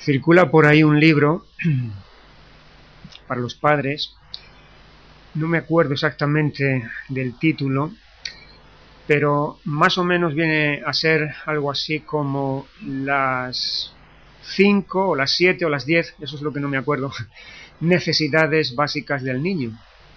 Circula por ahí un libro para los padres, no me acuerdo exactamente del título, pero más o menos viene a ser algo así como las 5 o las 7 o las 10, eso es lo que no me acuerdo, necesidades básicas del niño.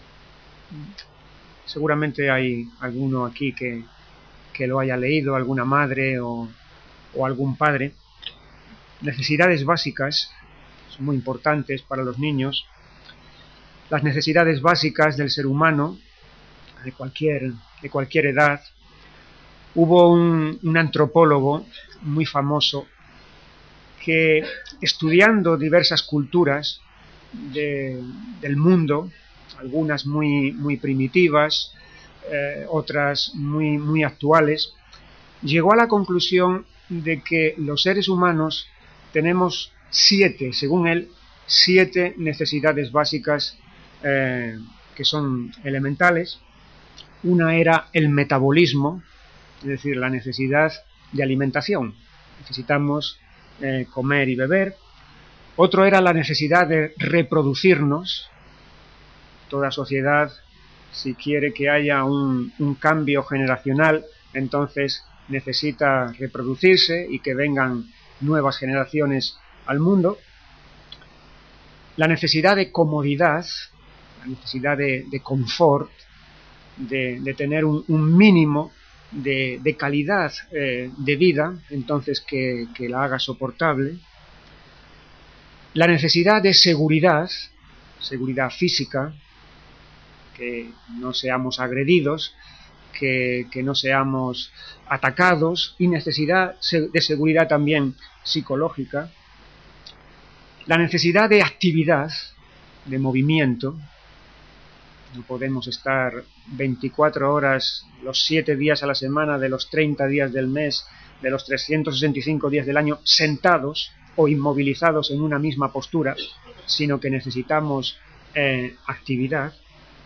Seguramente hay alguno aquí que lo haya leído, alguna madre o algún padre. Necesidades básicas son muy importantes para los niños. Las necesidades básicas del ser humano, de cualquier edad. Hubo un antropólogo muy famoso que, estudiando diversas culturas del mundo, algunas muy primitivas, otras muy actuales, llegó a la conclusión de que los seres humanos tenemos 7, según él, 7 necesidades básicas que son elementales. Una era el metabolismo, es decir, la necesidad de alimentación. Necesitamos comer y beber. Otro era la necesidad de reproducirnos. Toda sociedad, si quiere que haya un cambio generacional, entonces necesita reproducirse y que vengan nuevas generaciones al mundo. La necesidad de comodidad, la necesidad de confort, de tener un mínimo de calidad de vida, entonces que la haga soportable. La necesidad de seguridad física, que no seamos agredidos, que no seamos atacados, y necesidad de seguridad también psicológica. La necesidad de actividad, de movimiento. No podemos estar 24 horas, los 7 días a la semana, de los 30 días del mes, de los 365 días del año, sentados o inmovilizados en una misma postura, sino que necesitamos actividad.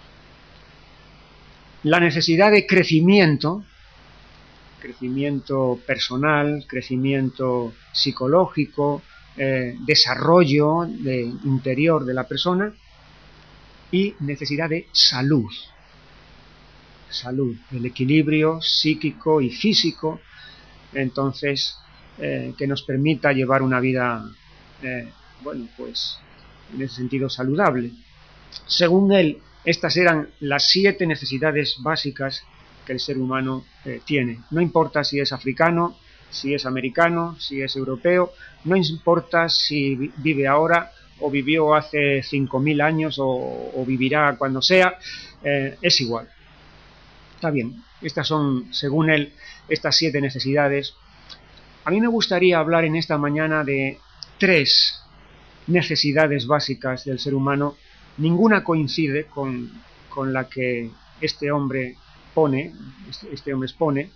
La necesidad de crecimiento personal, crecimiento psicológico, desarrollo interior de la persona. Y necesidad de salud, el equilibrio psíquico y físico, entonces que nos permita llevar una vida, pues en ese sentido saludable. Según él, estas eran las 7 necesidades básicas que el ser humano tiene. No importa si es africano, si es americano, si es europeo, no importa si vive ahora o vivió hace 5.000 años o vivirá cuando sea, es igual. Está bien, estas son, según él, estas 7 necesidades. A mí me gustaría hablar en esta mañana de 3 necesidades básicas del ser humano. Ninguna coincide con la que este hombre expone.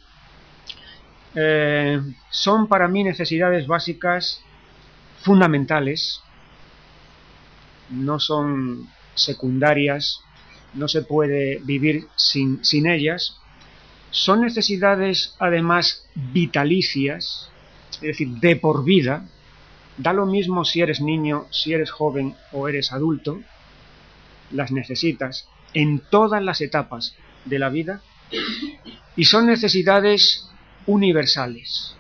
Son para mí necesidades básicas fundamentales. No son secundarias, no se puede vivir sin ellas. Son necesidades además vitalicias, es decir, de por vida. Da lo mismo si eres niño, si eres joven o eres adulto, las necesitas en todas las etapas de la vida. Y son necesidades universales,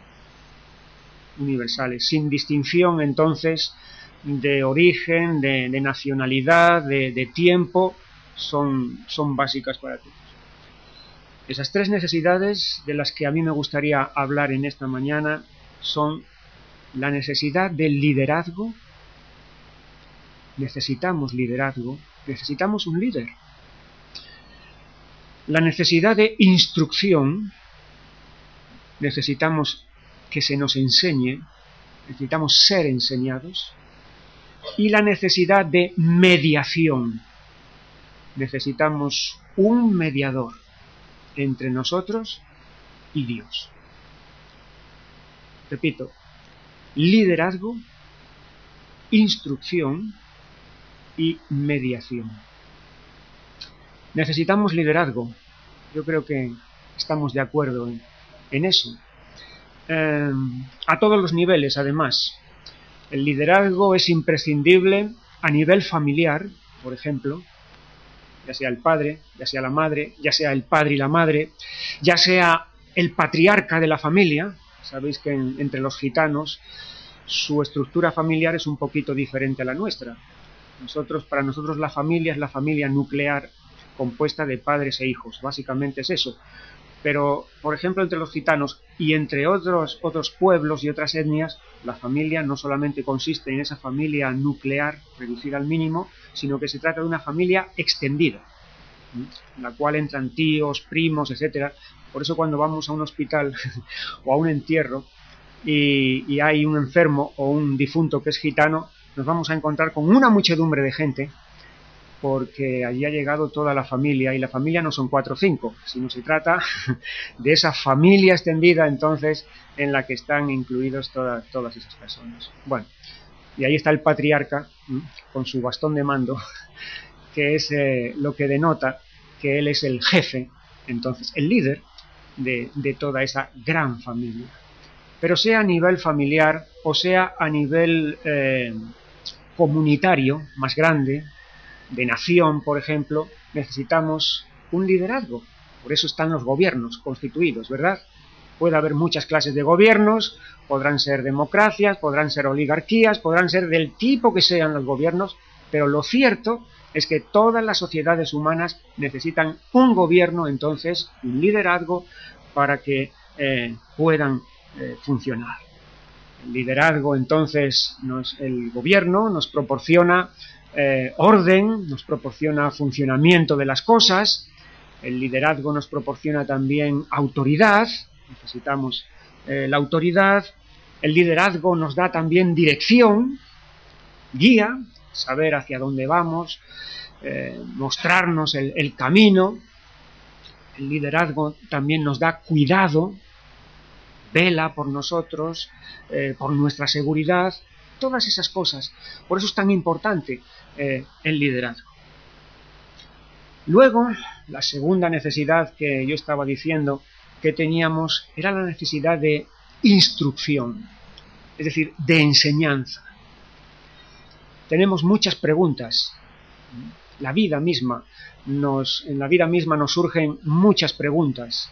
sin distinción entonces de origen, de nacionalidad, de tiempo, son básicas para todos. Esas 3 necesidades de las que a mí me gustaría hablar en esta mañana son la necesidad del liderazgo. Necesitamos liderazgo, necesitamos un líder. La necesidad de instrucción, necesitamos que se nos enseñe, necesitamos ser enseñados. Y la necesidad de mediación. Necesitamos un mediador entre nosotros y Dios. Repito, liderazgo, instrucción y mediación. Necesitamos liderazgo. Yo creo que estamos de acuerdo en eso. A todos los niveles, además. El liderazgo es imprescindible a nivel familiar, por ejemplo, ya sea el padre, ya sea la madre, ya sea el padre y la madre, ya sea el patriarca de la familia. Sabéis que entre los gitanos su estructura familiar es un poquito diferente a la nuestra. Para nosotros la familia es la familia nuclear compuesta de padres e hijos, básicamente es eso. Pero, por ejemplo, entre los gitanos y entre otros pueblos y otras etnias, la familia no solamente consiste en esa familia nuclear reducida al mínimo, sino que se trata de una familia extendida, en la cual entran tíos, primos, etcétera. Por eso cuando vamos a un hospital o a un entierro y hay un enfermo o un difunto que es gitano, nos vamos a encontrar con una muchedumbre de gente, porque allí ha llegado toda la familia, y la familia no son 4 o 5, sino se trata de esa familia extendida entonces en la que están incluidos todas esas personas. Bueno, y ahí está el patriarca con su bastón de mando, que es lo que denota que él es el jefe, entonces el líder de toda esa gran familia. Pero sea a nivel familiar o sea a nivel comunitario más grande, de nación, por ejemplo, necesitamos un liderazgo. Por eso están los gobiernos constituidos, ¿verdad? Puede haber muchas clases de gobiernos, podrán ser democracias, podrán ser oligarquías, podrán ser del tipo que sean los gobiernos, pero lo cierto es que todas las sociedades humanas necesitan un gobierno, entonces, un liderazgo para que puedan funcionar. El liderazgo, entonces, el gobierno nos proporciona orden, nos proporciona funcionamiento de las cosas. El liderazgo nos proporciona también autoridad, necesitamos la autoridad. El liderazgo nos da también dirección, guía, saber hacia dónde vamos, mostrarnos el camino. El liderazgo también nos da cuidado, vela por nosotros, por nuestra seguridad, todas esas cosas. Por eso es tan importante el liderazgo. Luego, la segunda necesidad que yo estaba diciendo que teníamos era la necesidad de instrucción, es decir, de enseñanza. Tenemos muchas preguntas. En la vida misma nos surgen muchas preguntas.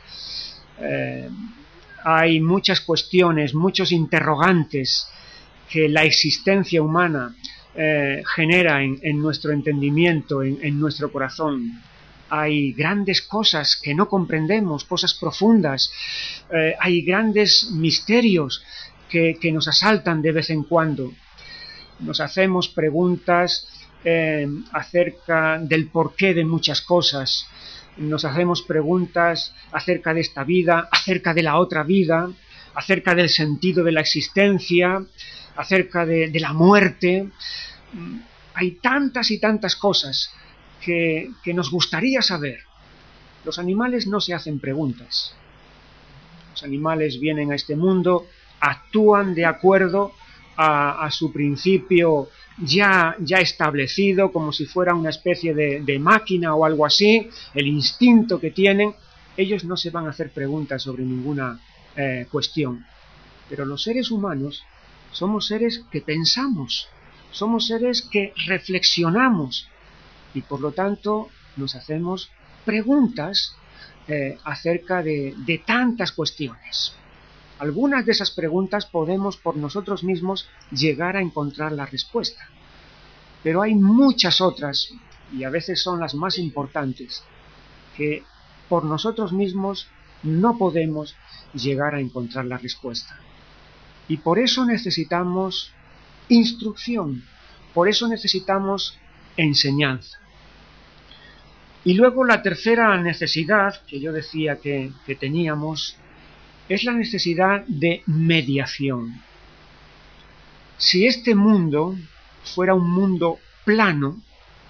Hay muchas cuestiones, muchos interrogantes que la existencia humana genera en nuestro entendimiento, en nuestro corazón. Hay grandes cosas que no comprendemos, cosas profundas. Hay grandes misterios que nos asaltan de vez en cuando. Nos hacemos preguntas acerca del porqué de muchas cosas. Nos hacemos preguntas acerca de esta vida, acerca de la otra vida, acerca del sentido de la existencia, acerca de la muerte. Hay tantas y tantas cosas que nos gustaría saber. Los animales no se hacen preguntas. Los animales vienen a este mundo, actúan de acuerdo a su principio ya establecido, como si fuera una especie de máquina o algo así, el instinto que tienen. Ellos no se van a hacer preguntas sobre ninguna cuestión. Pero los seres humanos somos seres que pensamos, somos seres que reflexionamos y por lo tanto nos hacemos preguntas acerca de tantas cuestiones. Algunas de esas preguntas podemos por nosotros mismos llegar a encontrar la respuesta, pero hay muchas otras, y a veces son las más importantes, que por nosotros mismos no podemos llegar a encontrar la respuesta. Y por eso necesitamos instrucción, por eso necesitamos enseñanza. Y luego la tercera necesidad que yo decía que teníamos es la necesidad de mediación. Si este mundo fuera un mundo plano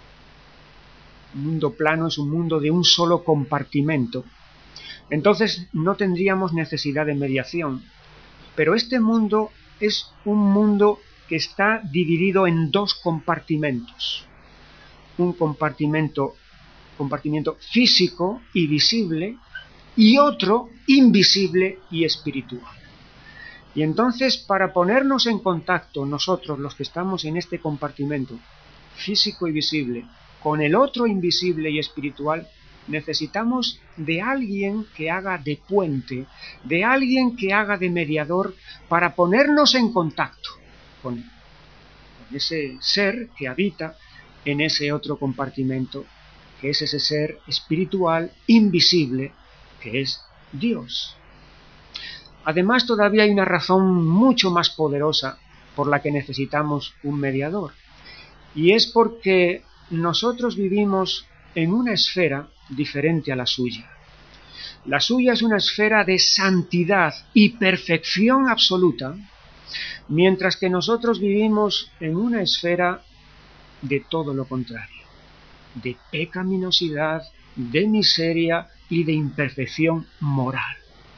es un mundo de un solo compartimento, entonces no tendríamos necesidad de mediación. Pero este mundo es un mundo que está dividido en 2 compartimentos. Un compartimento físico y visible y otro invisible y espiritual. Y entonces, para ponernos en contacto nosotros, los que estamos en este compartimento físico y visible, con el otro invisible y espiritual, necesitamos de alguien que haga de puente, de alguien que haga de mediador para ponernos en contacto con ese ser que habita en ese otro compartimento, que es ese ser espiritual invisible, que es Dios. Además, todavía hay una razón mucho más poderosa por la que necesitamos un mediador, y es porque nosotros vivimos en una esfera diferente a la suya. La suya es una esfera de santidad y perfección absoluta, mientras que nosotros vivimos en una esfera de todo lo contrario, de pecaminosidad, de miseria y de imperfección moral.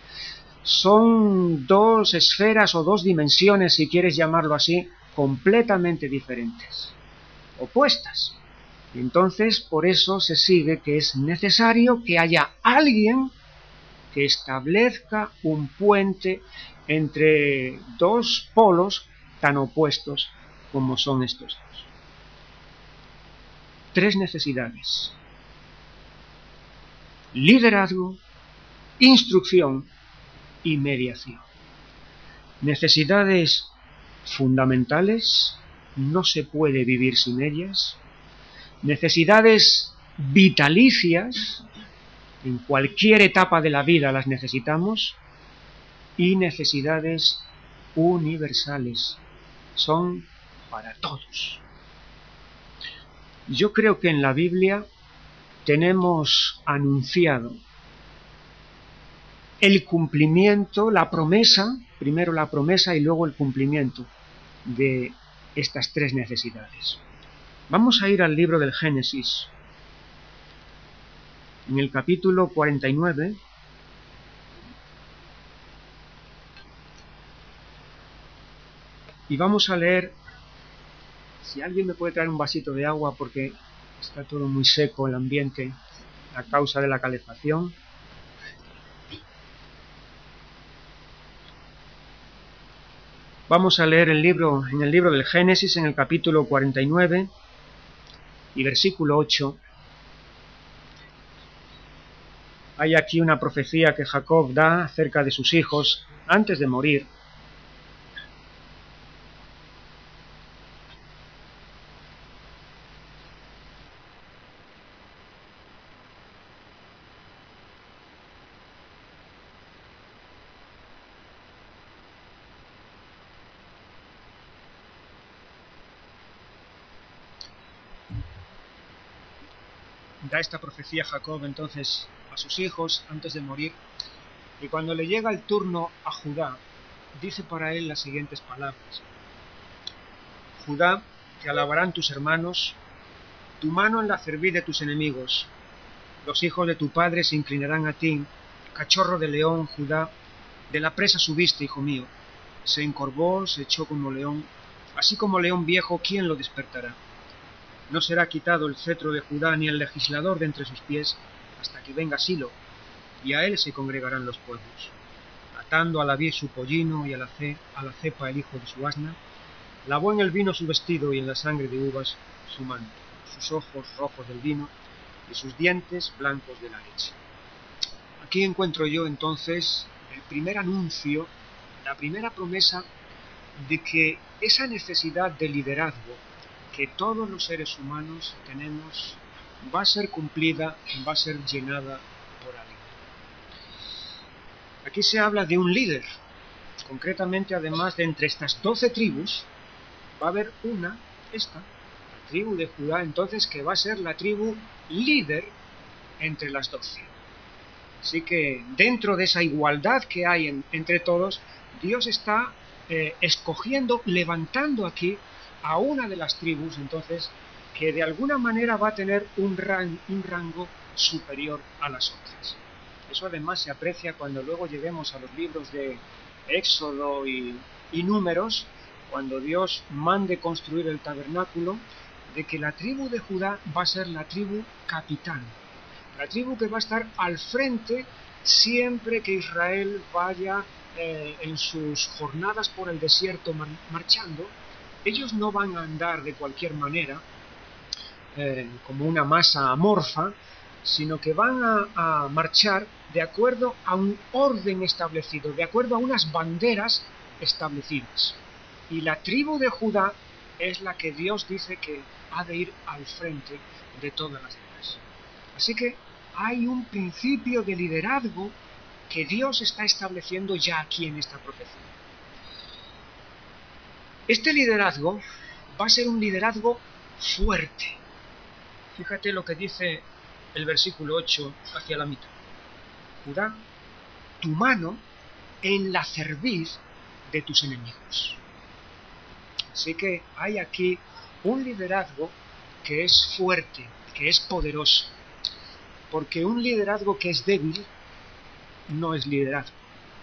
Son dos esferas o dos dimensiones, si quieres llamarlo así, completamente diferentes, opuestas. Y entonces, por eso se sigue que es necesario que haya alguien que establezca un puente entre dos polos tan opuestos como son estos dos. Tres necesidades: liderazgo, instrucción y mediación. Necesidades fundamentales, no se puede vivir sin ellas. Necesidades vitalicias, en cualquier etapa de la vida las necesitamos. Y necesidades universales, son para todos. Yo creo que en la Biblia tenemos anunciado el cumplimiento, la promesa, primero la promesa y luego el cumplimiento de estas tres necesidades. Vamos a ir al libro del Génesis, en el capítulo 49, y vamos a leer, si alguien me puede traer un vasito de agua porque está todo muy seco el ambiente a causa de la calefacción. Vamos a leer en el libro del Génesis, en el capítulo 49 y versículo 8. Hay aquí una profecía que Jacob da acerca de sus hijos antes de morir. Da esta profecía Jacob entonces a sus hijos antes de morir, y cuando le llega el turno a Judá, dice para él las siguientes palabras: Judá, te alabarán tus hermanos, tu mano en la cerviz de tus enemigos, los hijos de tu padre se inclinarán a ti, cachorro de león, Judá, de la presa subiste, hijo mío, se encorvó, se echó como león, así como león viejo, ¿quién lo despertará? No será quitado el cetro de Judá ni el legislador de entre sus pies, hasta que venga Silo, y a él se congregarán los pueblos. Atando a la vid su pollino y a la cepa el hijo de su asna, lavó en el vino su vestido y en la sangre de uvas su manto, sus ojos rojos del vino y sus dientes blancos de la leche. Aquí encuentro yo entonces el primer anuncio, la primera promesa de que esa necesidad de liderazgo que todos los seres humanos tenemos va a ser cumplida, va a ser llenada por alguien. Aquí se habla de un líder, concretamente además de entre estas 12 tribus, va a haber la tribu de Judá, entonces, que va a ser la tribu líder entre las 12. Así que dentro de esa igualdad que hay entre todos, Dios está escogiendo, levantando aquí a una de las tribus, entonces, que de alguna manera va a tener un rango superior a las otras. Eso además se aprecia cuando luego lleguemos a los libros de Éxodo y Números, cuando Dios mande construir el tabernáculo, de que la tribu de Judá va a ser la tribu capitán, la tribu que va a estar al frente siempre que Israel vaya en sus jornadas por el desierto marchando, ellos no van a andar de cualquier manera, como una masa amorfa, sino que van a marchar de acuerdo a un orden establecido, de acuerdo a unas banderas establecidas. Y la tribu de Judá es la que Dios dice que ha de ir al frente de todas las demás. Así que hay un principio de liderazgo que Dios está estableciendo ya aquí en esta profecía. Este liderazgo va a ser un liderazgo fuerte. Fíjate lo que dice el versículo 8 hacia la mitad. Judá, tu mano en la cerviz de tus enemigos. Así que hay aquí un liderazgo que es fuerte, que es poderoso. Porque un liderazgo que es débil no es liderazgo.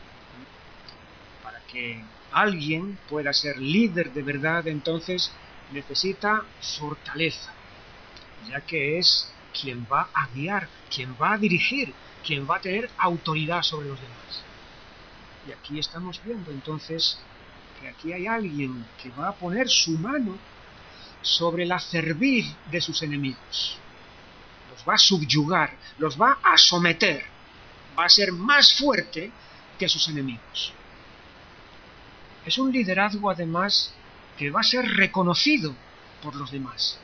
Para que alguien pueda ser líder de verdad, entonces necesita fortaleza, ya que es quien va a guiar, quien va a dirigir, quien va a tener autoridad sobre los demás. Y aquí estamos viendo entonces que aquí hay alguien que va a poner su mano sobre la cerviz de sus enemigos. Los va a subyugar, los va a someter, va a ser más fuerte que sus enemigos. Es un liderazgo además que va a ser reconocido por los demás.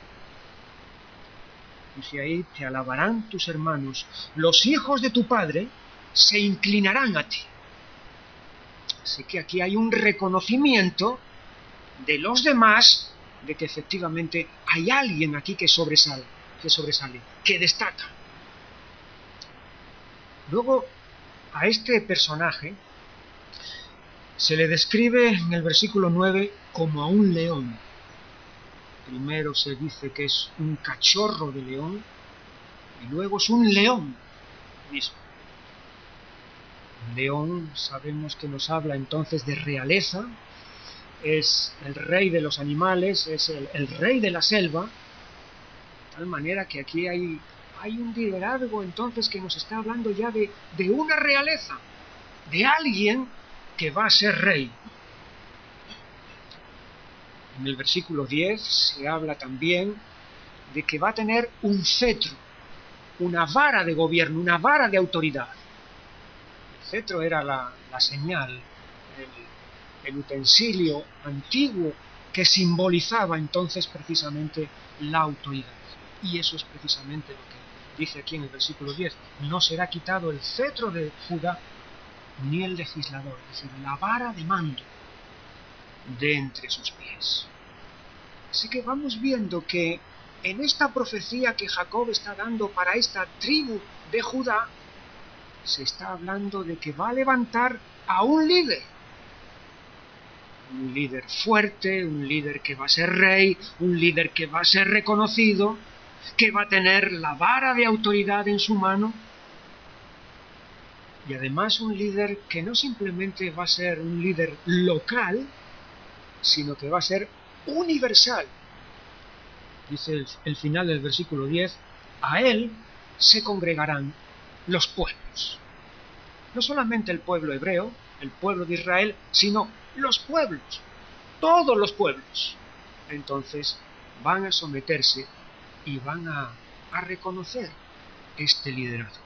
Dice ahí, te alabarán tus hermanos, los hijos de tu padre se inclinarán a ti. Así que aquí hay un reconocimiento de los demás de que efectivamente hay alguien aquí que sobresale, que destaca. Luego, a este personaje se le describe en el versículo 9 como a un león. Primero se dice que es un cachorro de león y luego es un león mismo. Un león sabemos que nos habla entonces de realeza, es el rey de los animales, es el rey de la selva, de tal manera que aquí hay un liderazgo entonces que nos está hablando ya de una realeza, de alguien que va a ser rey. En el versículo 10 se habla también de que va a tener un cetro, una vara de gobierno, una vara de autoridad. El cetro era la señal, el utensilio antiguo que simbolizaba entonces precisamente la autoridad. Y eso es precisamente lo que dice aquí en el versículo 10. No será quitado el cetro de Judá ni el legislador, es decir, la vara de mando de entre sus pies. Así que vamos viendo que en esta profecía que Jacob está dando para esta tribu de Judá, se está hablando de que va a levantar a un líder fuerte, un líder que va a ser rey, un líder que va a ser reconocido, que va a tener la vara de autoridad en su mano, y además un líder que no simplemente va a ser un líder local, sino que va a ser universal. Dice el final del versículo 10, a él se congregarán los pueblos. No solamente el pueblo hebreo, el pueblo de Israel, sino los pueblos, todos los pueblos. Entonces van a someterse y van a reconocer este liderazgo.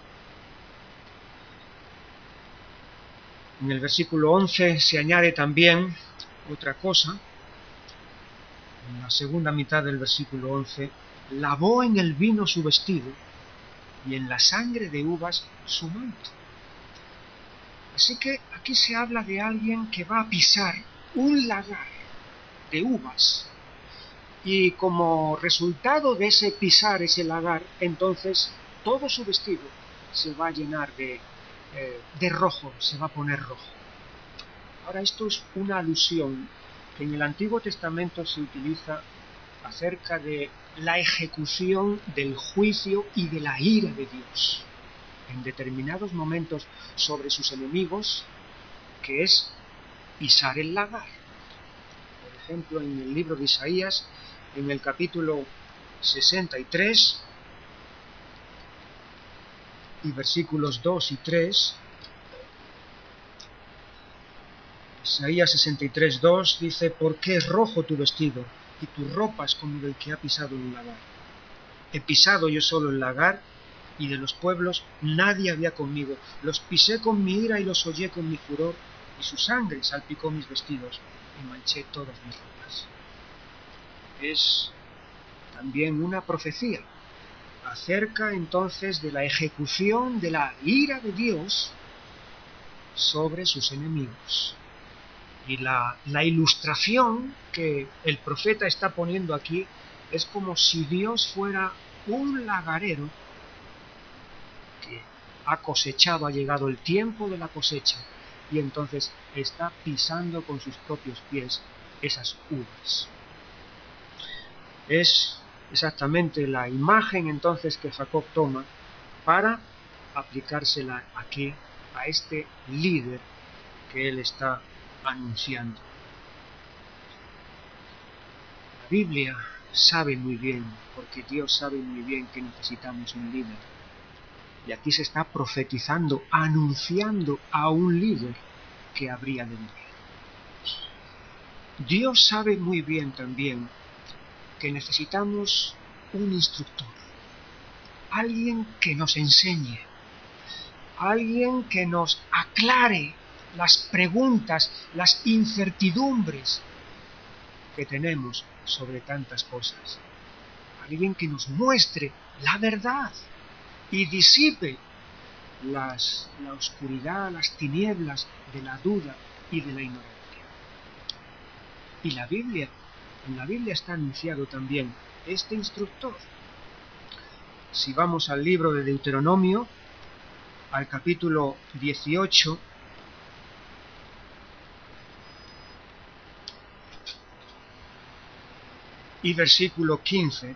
En el versículo 11 se añade también otra cosa. En la segunda mitad del versículo 11, lavó en el vino su vestido y en la sangre de uvas su manto. Así que aquí se habla de alguien que va a pisar un lagar de uvas y como resultado de ese pisar ese lagar, entonces todo su vestido se va a llenar de rojo, se va a poner rojo. Ahora esto es una alusión que en el Antiguo Testamento se utiliza acerca de la ejecución del juicio y de la ira de Dios en determinados momentos sobre sus enemigos, que es pisar el lagar. Por ejemplo, en el libro de Isaías, en el capítulo 63 y versículos 2 y 3, Isaías 63:2 dice: ¿por qué es rojo tu vestido y tus ropas como del que ha pisado un lagar? He pisado yo solo el lagar, y de los pueblos nadie había conmigo. Los pisé con mi ira y los hollé con mi furor, y su sangre salpicó mis vestidos y manché todas mis ropas. Es también una profecía acerca entonces de la ejecución de la ira de Dios sobre sus enemigos. Y la ilustración que el profeta está poniendo aquí es como si Dios fuera un lagarero que ha cosechado, ha llegado el tiempo de la cosecha, y entonces está pisando con sus propios pies esas uvas. Es exactamente la imagen entonces que Jacob toma para aplicársela aquí a este líder que él está anunciando. La Biblia sabe muy bien, porque Dios sabe muy bien que necesitamos un líder. Y aquí se está profetizando, anunciando a un líder que habría de venir. Dios sabe muy bien también que necesitamos un instructor, alguien que nos enseñe, alguien que nos aclare las preguntas, las incertidumbres que tenemos sobre tantas cosas, alguien que nos muestre la verdad y disipe la oscuridad, las tinieblas de la duda y de la ignorancia. Y en la Biblia está anunciado también este instructor. Si vamos al libro de Deuteronomio, al capítulo 18, y versículo 15,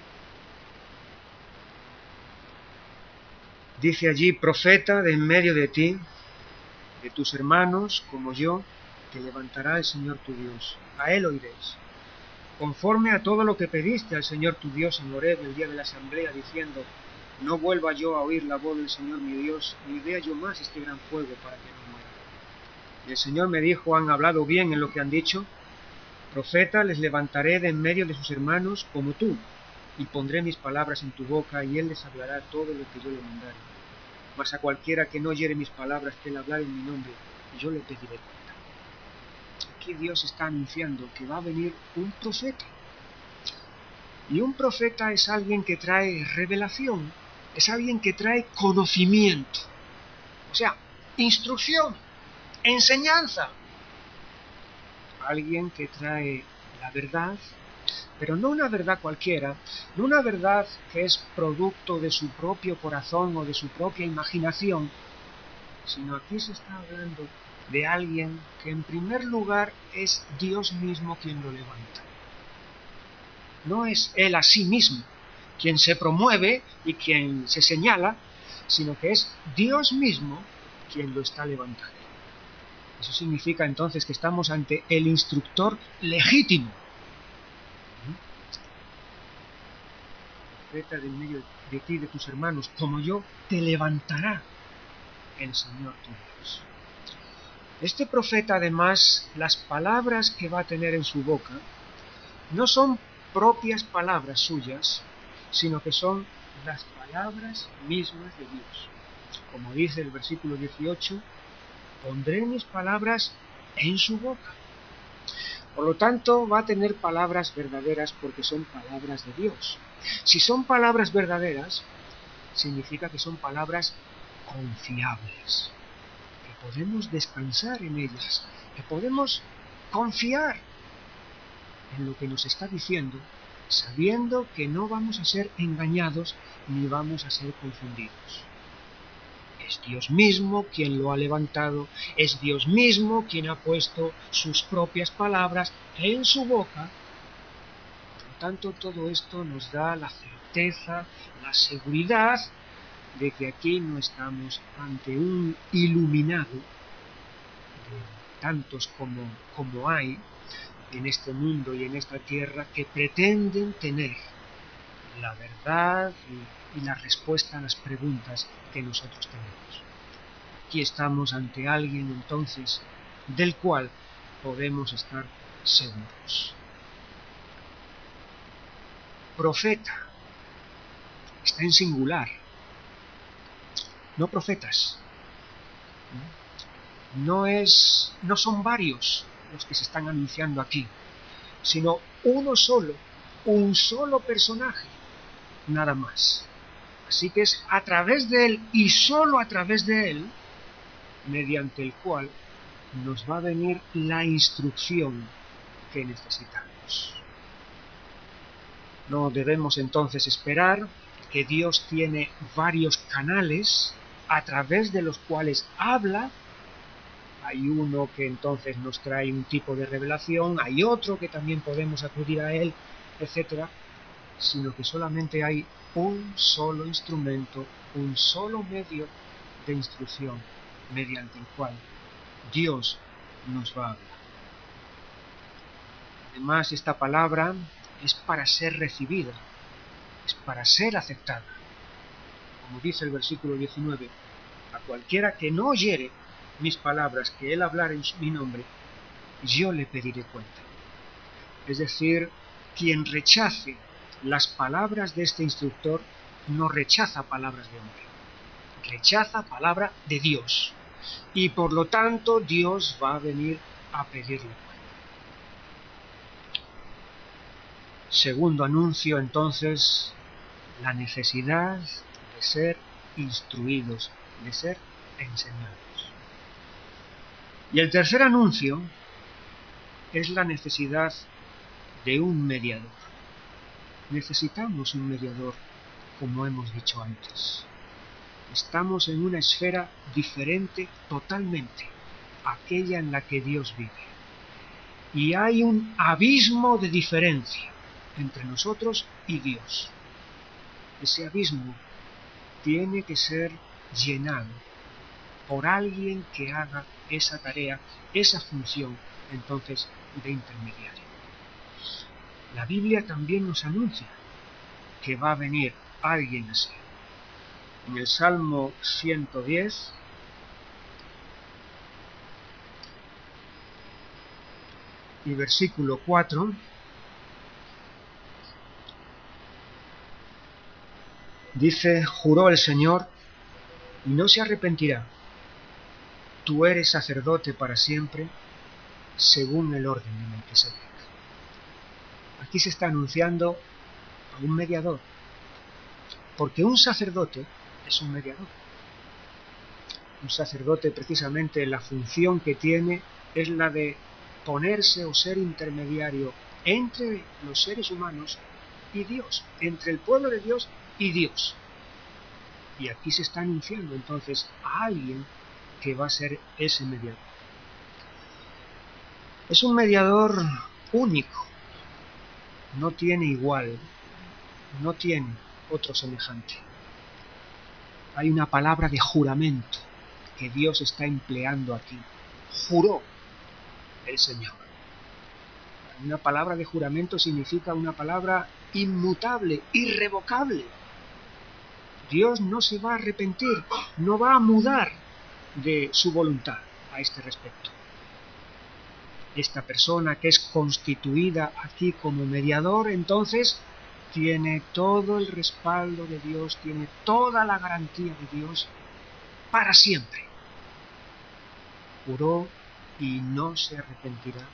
dice allí: profeta de en medio de ti, de tus hermanos como yo, te levantará el Señor tu Dios. A él oiréis, conforme a todo lo que pediste al Señor tu Dios en Horeb el día de la asamblea, diciendo: no vuelva yo a oír la voz del Señor mi Dios, ni vea yo más este gran fuego para que no muera. Y el Señor me dijo: han hablado bien en lo que han dicho. Profeta les levantaré de en medio de sus hermanos como tú, y pondré mis palabras en tu boca, y él les hablará todo lo que yo le mandare. Mas a cualquiera que no oyere mis palabras, que él hablar en mi nombre, yo le pediré cuenta. Aquí Dios está anunciando que va a venir un profeta. Y un profeta es alguien que trae revelación, es alguien que trae conocimiento, o sea, instrucción, enseñanza. Alguien que trae la verdad, pero no una verdad cualquiera, no una verdad que es producto de su propio corazón o de su propia imaginación, sino aquí se está hablando de alguien que en primer lugar es Dios mismo quien lo levanta. No es él a sí mismo quien se promueve y quien se señala, sino que es Dios mismo quien lo está levantando. Eso significa entonces que estamos ante el instructor legítimo. Profeta de en medio de ti y de tus hermanos, como yo, te levantará el Señor tu Dios. Este profeta, además, las palabras que va a tener en su boca no son propias palabras suyas, sino que son las palabras mismas de Dios. Como dice el versículo 18, pondré mis palabras en su boca. Por lo tanto, va a tener palabras verdaderas porque son palabras de Dios. Si son palabras verdaderas, significa que son palabras confiables, que podemos descansar en ellas, que podemos confiar en lo que nos está diciendo, sabiendo que no vamos a ser engañados ni vamos a ser confundidos. Es Dios mismo quien lo ha levantado, es Dios mismo quien ha puesto sus propias palabras en su boca. Por lo tanto, todo esto nos da la certeza, la seguridad de que aquí no estamos ante un iluminado, de tantos como hay en este mundo y en esta tierra, que pretenden tener la verdad y la respuesta a las preguntas que nosotros tenemos. Aquí estamos ante alguien entonces del cual podemos estar seguros. Profeta está en singular, no profetas. No son varios los que se están anunciando aquí, sino uno solo, un solo personaje, nada más. Así que es a través de él y solo a través de él, mediante el cual nos va a venir la instrucción que necesitamos. No debemos entonces esperar que Dios tiene varios canales a través de los cuales habla. Hay uno que entonces nos trae un tipo de revelación, hay otro que también podemos acudir a él, etc. Sino que solamente hay un solo instrumento, un solo medio de instrucción mediante el cual Dios nos va a hablar. Además, esta palabra es para ser recibida, es para ser aceptada. Como dice el versículo 19, a cualquiera que no oyere mis palabras, que él hablara en mi nombre, yo le pediré cuenta. Es decir, quien rechace las palabras de este instructor no rechaza palabras de hombre, rechaza palabra de Dios. Y por lo tanto Dios va a venir a pedirle cuenta. Segundo anuncio, entonces, la necesidad de ser instruidos, de ser enseñados. Y el tercer anuncio es la necesidad de un mediador. Necesitamos un mediador, como hemos dicho antes. Estamos en una esfera diferente totalmente, aquella en la que Dios vive. Y hay un abismo de diferencia entre nosotros y Dios. Ese abismo tiene que ser llenado por alguien que haga esa tarea, esa función, entonces, de intermediario. La Biblia también nos anuncia que va a venir alguien así. En el Salmo 110, y versículo 4, dice: juró el Señor y no se arrepentirá. Tú eres sacerdote para siempre, según el orden de Melquisedec. Aquí se está anunciando a un mediador, porque un sacerdote es un mediador. Un sacerdote, precisamente, la función que tiene es la de ponerse o ser intermediario entre los seres humanos y Dios, entre el pueblo de Dios y Dios. Y aquí se está anunciando entonces a alguien que va a ser ese mediador. Es un mediador único, no tiene igual, no tiene otro semejante. Hay una palabra de juramento que Dios está empleando aquí. Juró el Señor. Una palabra de juramento significa una palabra inmutable, irrevocable. Dios no se va a arrepentir, no va a mudar de su voluntad a este respecto. Esta persona que es constituida aquí como mediador, entonces, tiene todo el respaldo de Dios, tiene toda la garantía de Dios para siempre. Juró y no se arrepentirá.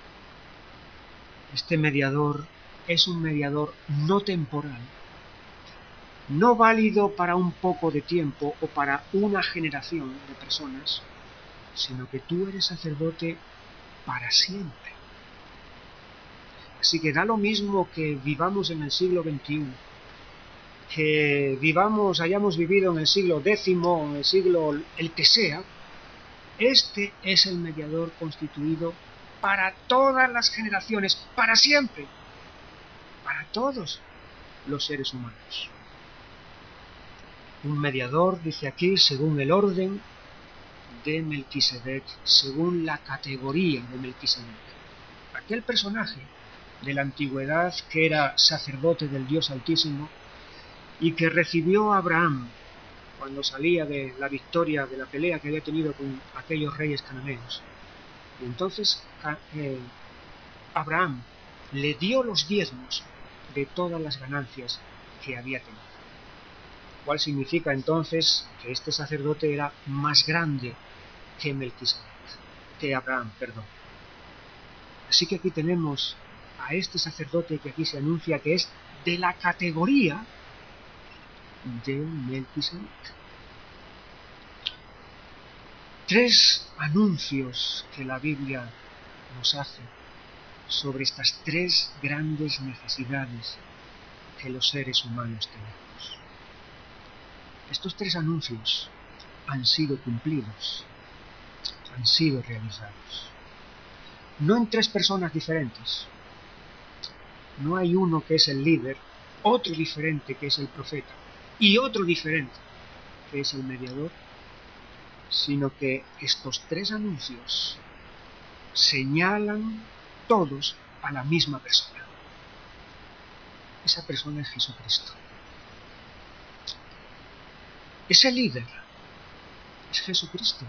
Este mediador es un mediador no temporal, no válido para un poco de tiempo o para una generación de personas, sino que tú eres sacerdote para siempre. Así que da lo mismo que vivamos en el siglo XXI, que hayamos vivido en el siglo X o en el siglo el que sea. Este es el mediador constituido para todas las generaciones, para siempre, para todos los seres humanos. Un mediador, dice aquí, según el orden de Melquisedec, según la categoría de Melquisedec. Aquel personaje de la antigüedad que era sacerdote del Dios Altísimo y que recibió a Abraham cuando salía de la victoria de la pelea que había tenido con aquellos reyes cananeos. Y entonces Abraham le dio los diezmos de todas las ganancias que había tenido. ¿Cuál significa entonces que este sacerdote era más grande que Melquisedec, que Abraham, perdón? Así que aquí tenemos a este sacerdote que aquí se anuncia que es de la categoría de Melquisedec. 3 anuncios que la Biblia nos hace sobre estas 3 grandes necesidades que los seres humanos tenemos. Estos 3 anuncios han sido cumplidos, han sido realizados. No en 3 personas diferentes. No hay uno que es el líder, otro diferente que es el profeta y otro diferente que es el mediador, sino que estos 3 anuncios señalan todos a la misma persona. Esa persona es Jesucristo. Ese líder es Jesucristo.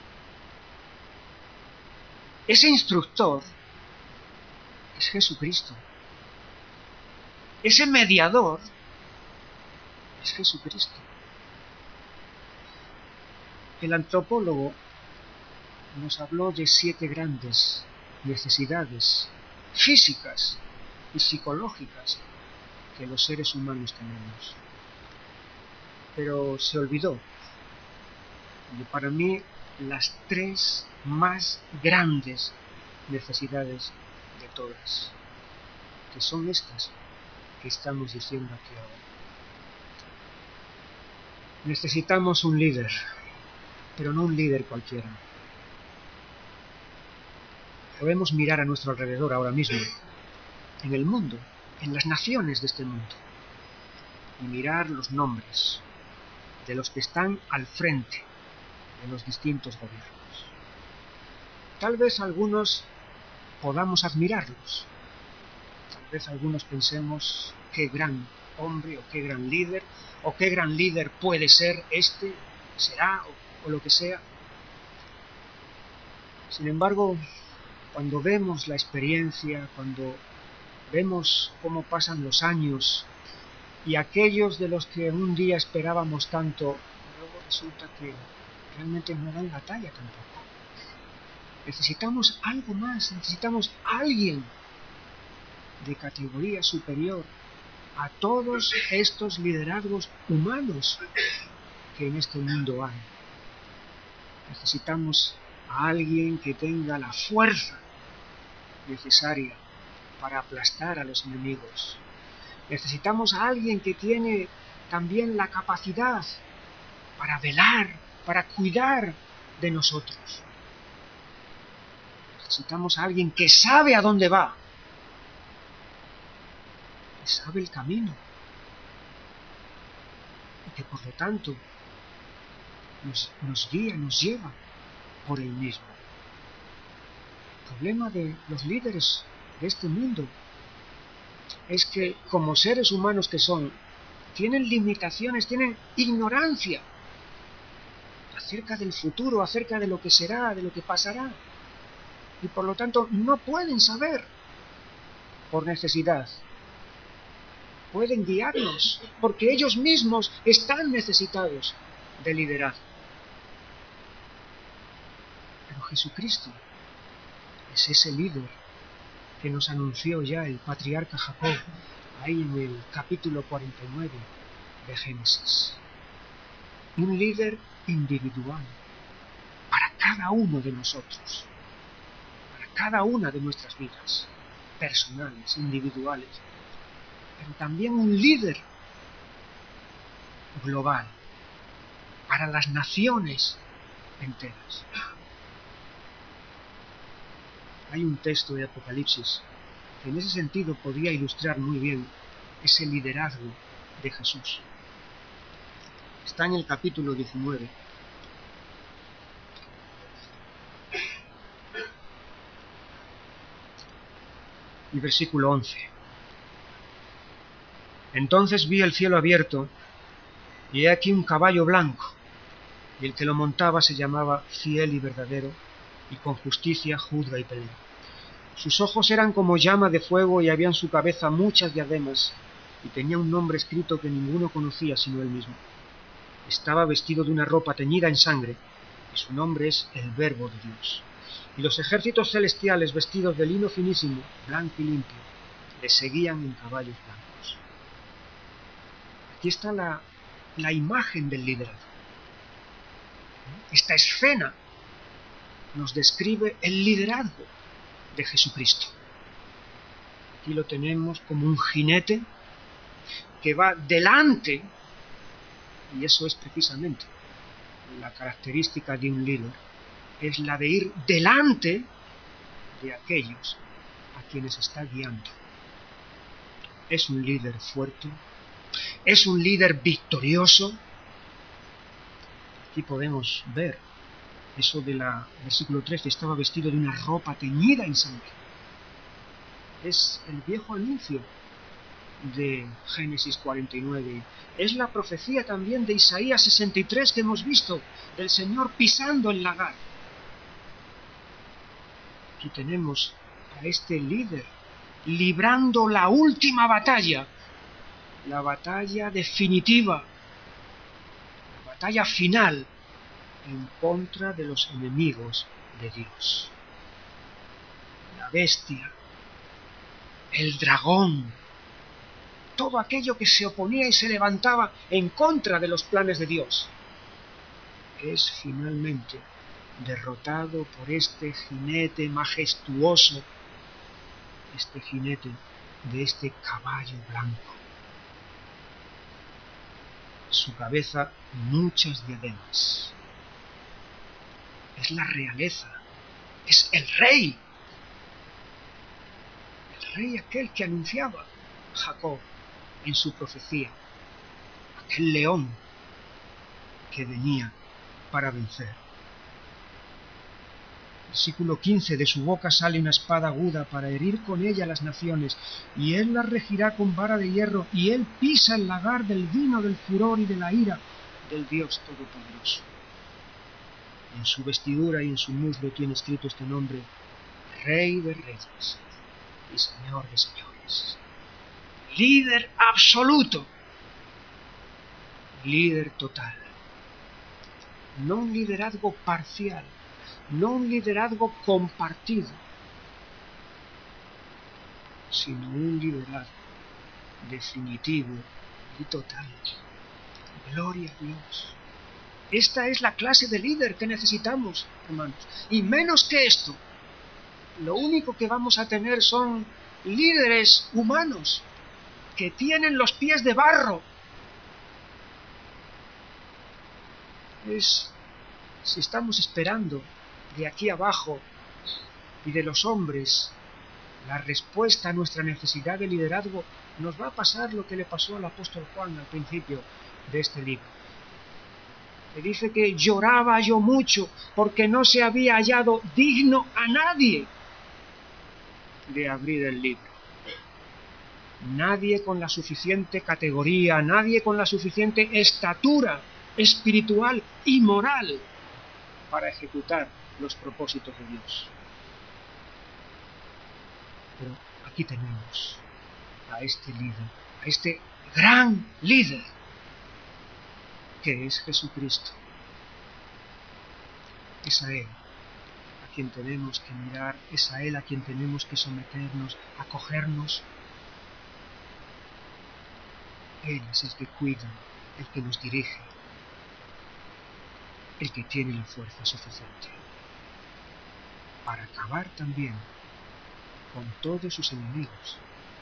Ese instructor es Jesucristo. Ese mediador es Jesucristo. El antropólogo nos habló de 7 grandes necesidades físicas y psicológicas que los seres humanos tenemos. Pero se olvidó de, para mí, las 3 más grandes necesidades de todas, que son estas que estamos diciendo aquí ahora. Necesitamos un líder, pero no un líder cualquiera. Podemos mirar a nuestro alrededor ahora mismo, en el mundo, en las naciones de este mundo, y mirar los nombres de los que están al frente de los distintos gobiernos. Tal vez algunos podamos admirarlos, tal vez algunos pensemos qué gran hombre o qué gran líder puede ser este, será o lo que sea. Sin embargo, cuando vemos la experiencia, cuando vemos cómo pasan los años y aquellos de los que un día esperábamos tanto, luego resulta que realmente no dan la talla tampoco. Necesitamos algo más, necesitamos alguien de categoría superior a todos estos liderazgos humanos que en este mundo hay. Necesitamos a alguien que tenga la fuerza necesaria para aplastar a los enemigos. Necesitamos a alguien que tiene también la capacidad para velar, para cuidar de nosotros. Necesitamos a alguien que sabe a dónde va, que sabe el camino y que por lo tanto nos guía, nos lleva por el mismo. El problema de los líderes de este mundo es que, como seres humanos que son, tienen limitaciones, tienen ignorancia acerca del futuro, acerca de lo que será, de lo que pasará, y por lo tanto no pueden saber por necesidad. Pueden guiarnos porque ellos mismos están necesitados de liderazgo. Pero Jesucristo es ese líder que nos anunció ya el patriarca Jacob ahí en el capítulo 49 de Génesis. Un líder individual para cada uno de nosotros, para cada una de nuestras vidas personales, individuales, pero también un líder global para las naciones enteras. Hay un texto de Apocalipsis que en ese sentido podría ilustrar muy bien ese liderazgo de Jesús. Está en el capítulo 19. Y versículo 11. Entonces vi el cielo abierto, y he aquí un caballo blanco, y el que lo montaba se llamaba Fiel y Verdadero, y con justicia juzga y pelea. Sus ojos eran como llama de fuego y había en su cabeza muchas diademas, y tenía un nombre escrito que ninguno conocía sino él mismo. Estaba vestido de una ropa teñida en sangre, y su nombre es el Verbo de Dios. Y los ejércitos celestiales, vestidos de lino finísimo, blanco y limpio, le seguían en caballos blancos. Aquí está la imagen del liderazgo. Esta escena nos describe el liderazgo de Jesucristo. Aquí lo tenemos como un jinete que va delante, y eso es precisamente la característica de un líder, es la de ir delante de aquellos a quienes está guiando. Es un líder fuerte, es un líder victorioso. Aquí podemos ver eso del versículo 13, estaba vestido de una ropa teñida en sangre. Es el viejo anuncio de Génesis 49. Es la profecía también de Isaías 63 que hemos visto, del Señor pisando el lagar. Aquí tenemos a este líder librando la última batalla, la batalla definitiva, la batalla final en contra de los enemigos de Dios. La bestia, el dragón, todo aquello que se oponía y se levantaba en contra de los planes de Dios, es finalmente derrotado por este jinete majestuoso, este jinete de este caballo blanco. Su cabeza muchas diademas. Es la realeza, es el rey aquel que anunciaba Jacob en su profecía, aquel león que venía para vencer. Versículo 15, de su boca sale una espada aguda para herir con ella las naciones, y él las regirá con vara de hierro, y él pisa el lagar del vino del furor y de la ira del Dios Todopoderoso. En su vestidura y en su muslo tiene escrito este nombre: Rey de Reyes y Señor de Señores. Líder absoluto, líder total. No un liderazgo parcial, no un liderazgo compartido, sino un liderazgo definitivo y total. Gloria a Dios. Esta es la clase de líder que necesitamos, hermanos. Y menos que esto, lo único que vamos a tener son líderes humanos que tienen los pies de barro. Si estamos esperando de aquí abajo y de los hombres la respuesta a nuestra necesidad de liderazgo, nos va a pasar lo que le pasó al apóstol Juan al principio de este libro. Le dice que lloraba yo mucho porque no se había hallado digno a nadie de abrir el libro. Nadie con la suficiente categoría, nadie con la suficiente estatura espiritual y moral para ejecutar los propósitos de Dios. Pero aquí tenemos a este líder, a este gran líder, que es Jesucristo. Es a Él a quien tenemos que mirar, es a Él a quien tenemos que someternos, acogernos. Él es el que cuida, el que nos dirige, el que tiene la fuerza suficiente para acabar también con todos sus enemigos.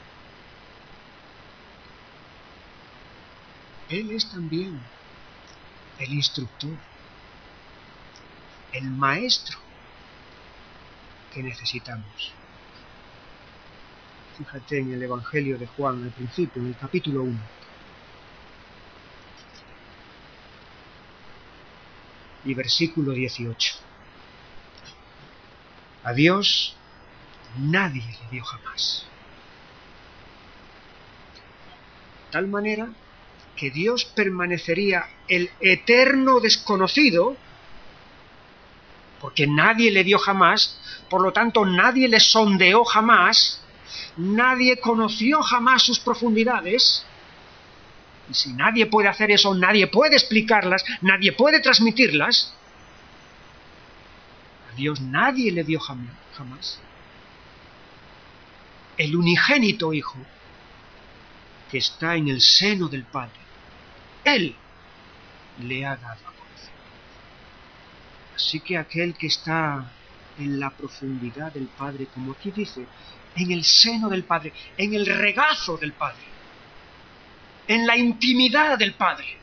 Él es también el instructor, el maestro que necesitamos. Fíjate en el Evangelio de Juan al principio, en el capítulo 1. Y versículo 18. A Dios nadie le vio jamás. De tal manera que Dios permanecería el eterno desconocido porque nadie le vio jamás, por lo tanto nadie le sondeó jamás, nadie conoció jamás sus profundidades. Y si nadie puede hacer eso, nadie puede explicarlas, nadie puede transmitirlas. A Dios nadie le vio jamás. El unigénito Hijo, que está en el seno del Padre, Él le ha dado a conocer. Así que aquel que está en la profundidad del Padre, como aquí dice, en el seno del Padre, en el regazo del Padre, en la intimidad del Padre,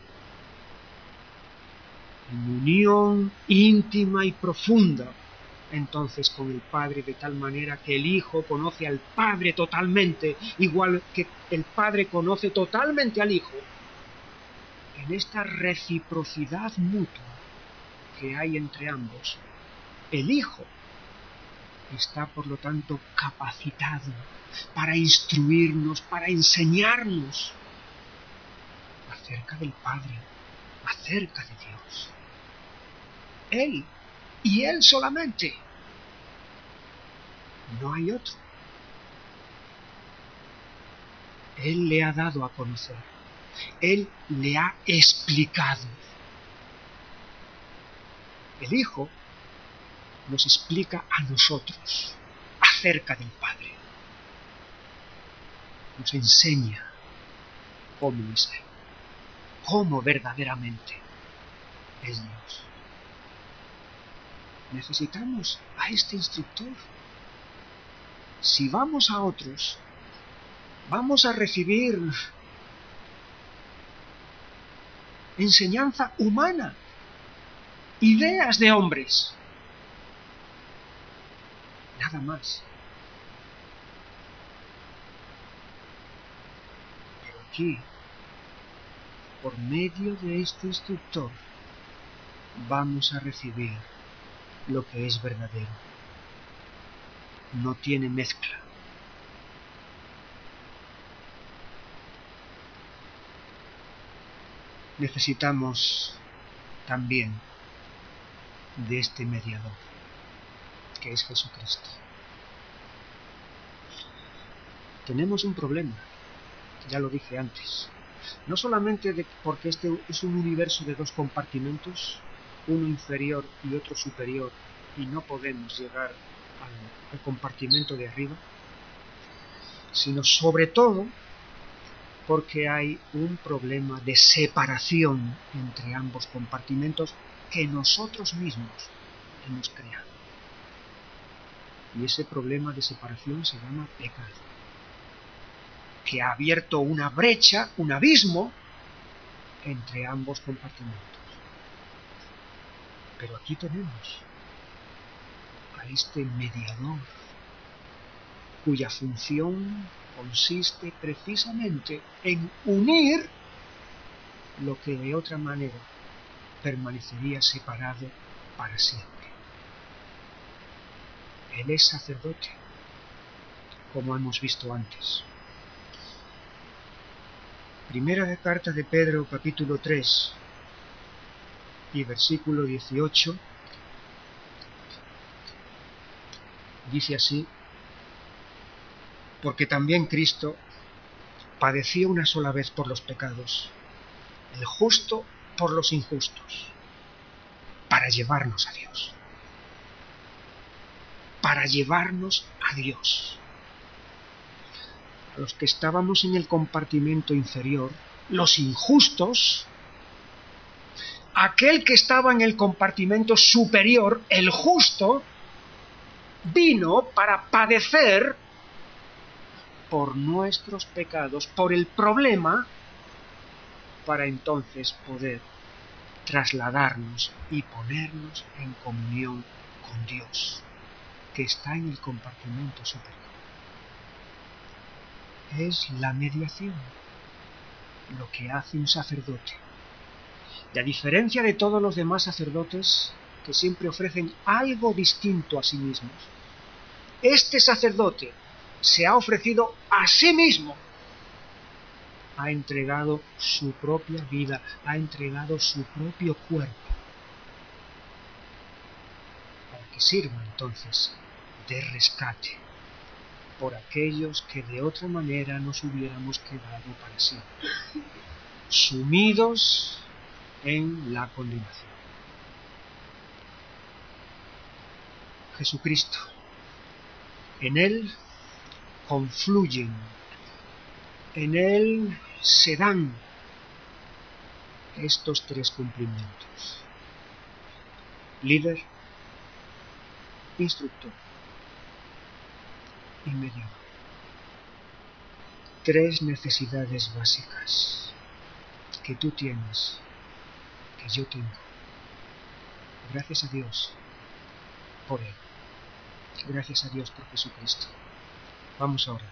en unión íntima y profunda entonces con el Padre, de tal manera que el Hijo conoce al Padre totalmente, igual que el Padre conoce totalmente al Hijo, en esta reciprocidad mutua que hay entre ambos, el Hijo está por lo tanto capacitado para instruirnos, para enseñarnos acerca del Padre, acerca de Dios. Él y Él solamente. No hay otro. Él le ha dado a conocer. Él le ha explicado. El Hijo nos explica a nosotros acerca del Padre. Nos enseña cómo es Él, cómo verdaderamente es Dios. Necesitamos a este instructor. Si vamos a otros, vamos a recibir enseñanza humana, ideas de hombres, nada más. Pero aquí, por medio de este instructor, vamos a recibir lo que es verdadero. No tiene mezcla. Necesitamos también de este mediador, que es Jesucristo. Tenemos un problema, ya lo dije antes. No solamente porque este es un universo de dos compartimentos, uno inferior y otro superior, y no podemos llegar al compartimento de arriba, sino sobre todo porque hay un problema de separación entre ambos compartimentos que nosotros mismos hemos creado. Y ese problema de separación se llama pecado, que ha abierto una brecha, un abismo entre ambos compartimentos. Pero aquí tenemos a este mediador, cuya función consiste precisamente en unir lo que de otra manera permanecería separado para siempre. Él es sacerdote, como hemos visto antes. Primera carta de Pedro, capítulo 3 y versículo 18, dice así: porque también Cristo padeció una sola vez por los pecados, el justo por los injustos, para llevarnos a Dios. Para llevarnos a Dios. A los que estábamos en el compartimento inferior, los injustos, aquel que estaba en el compartimento superior, el justo, vino para padecer por nuestros pecados, por el problema, para entonces poder trasladarnos y ponernos en comunión con Dios, que está en el compartimento superior. Es la mediación, lo que hace un sacerdote. Y a diferencia de todos los demás sacerdotes, que siempre ofrecen algo distinto a sí mismos, este sacerdote se ha ofrecido a sí mismo. Ha entregado su propia vida, ha entregado su propio cuerpo, sirva entonces de rescate por aquellos que de otra manera nos hubiéramos quedado para siempre, sumidos en la condenación. Jesucristo, en Él confluyen, en Él se dan estos tres cumplimientos: líder, instructor y mediador. Tres necesidades básicas que tú tienes, que yo tengo. Gracias a Dios por Él. Gracias a Dios por Jesucristo. Vamos a orar.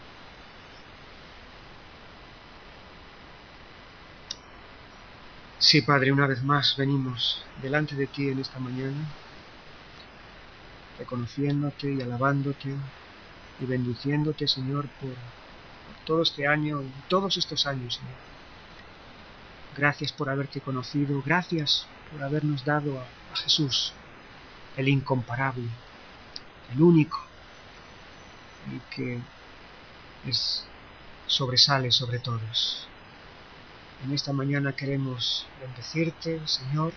Sí, Padre, una vez más venimos delante de ti en esta mañana, reconociéndote y alabándote y bendiciéndote, Señor, por todo este año y todos estos años, Señor. Gracias por haberte conocido, gracias por habernos dado a Jesús, el incomparable, el único, el que sobresale sobre todos. En esta mañana queremos bendecirte, Señor,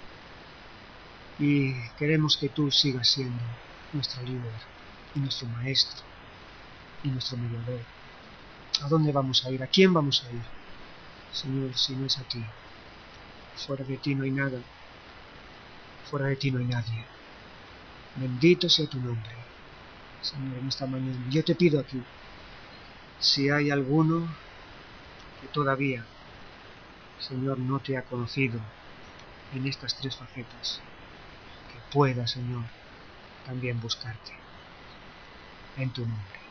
y queremos que tú sigas siendo nuestro líder y nuestro maestro y nuestro mediador. ¿A dónde vamos a ir? ¿A quién vamos a ir? Señor, si no es a ti. Fuera de ti no hay nada. Fuera de ti no hay nadie. Bendito sea tu nombre, Señor, en esta mañana. Yo te pido aquí, si hay alguno que todavía, Señor, no te ha conocido en estas tres facetas, que pueda, Señor, también buscarte en tu nombre.